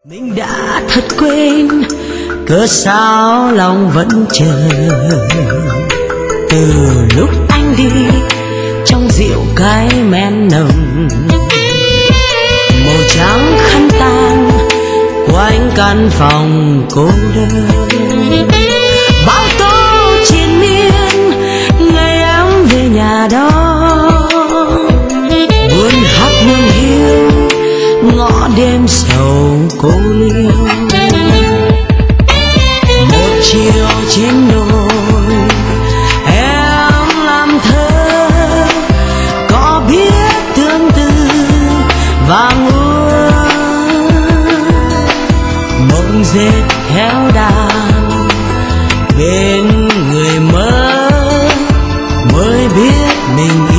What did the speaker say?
Mình đã thật quên, cớ sao lòng vẫn chờ. Từ lúc anh đi, trong rượu cái men nồng, màu trắng khăn tang quanh căn phòng cô đơn. Bao tố triền miên ngày em về nhà đó, buồn hát buồn hiu ngõ đêm sầu cô liêu. Một chiều trên đồi em làm thơ, có biết tương tư vàng úa, mộng dệt theo đàn bên người mơ mới biết mình